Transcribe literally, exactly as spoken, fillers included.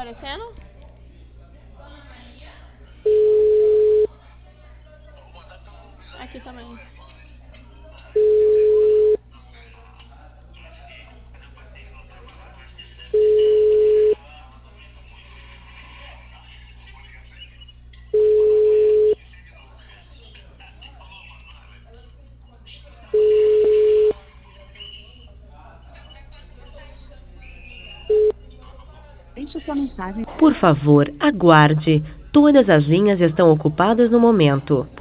aparecendo? Aqui também. Deixe sua mensagem. Por favor, aguarde. Todas as linhas estão ocupadas no momento.